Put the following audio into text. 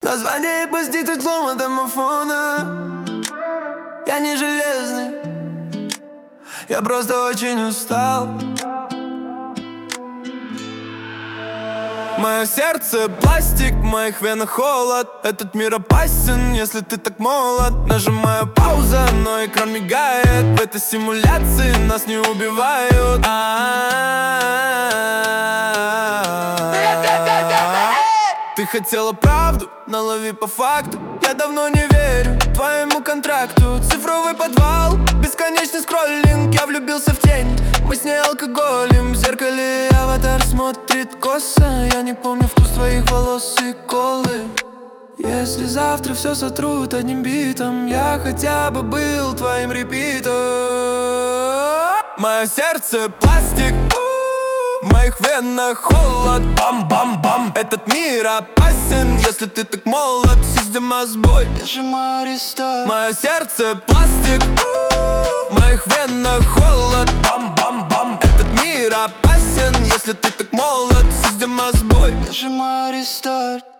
Название пусть диктует слово домофона. Я не железный, я просто очень устал. Мое сердце пластик, в моих венах холод. Этот мир опасен, если ты так молод. Нажимаю пауза, но экран мигает. В этой симуляции нас не убивают. Ты хотела правду, но лови по факту. Я давно не верю твоему контракту. Цифровой подвал, бесконечный скроллинг. Я влюбился в тень, мы с ней алкоголем. В зеркале аватар смотрит косо. Я не помню вкус твоих волос и колы. Если завтра все сотрут одним битом, я хотя бы был твоим репитом. Мое сердце пластик, в моих венах холод. Бам-бам-бам. Этот мир опасен, если ты так молод. Система сбой, нажимаю рестарт. Мое сердце пластик, в моих венах холод. Бам-бам-бам. Этот мир опасен, если ты так молод. Система сбой, нажимаю рестарт.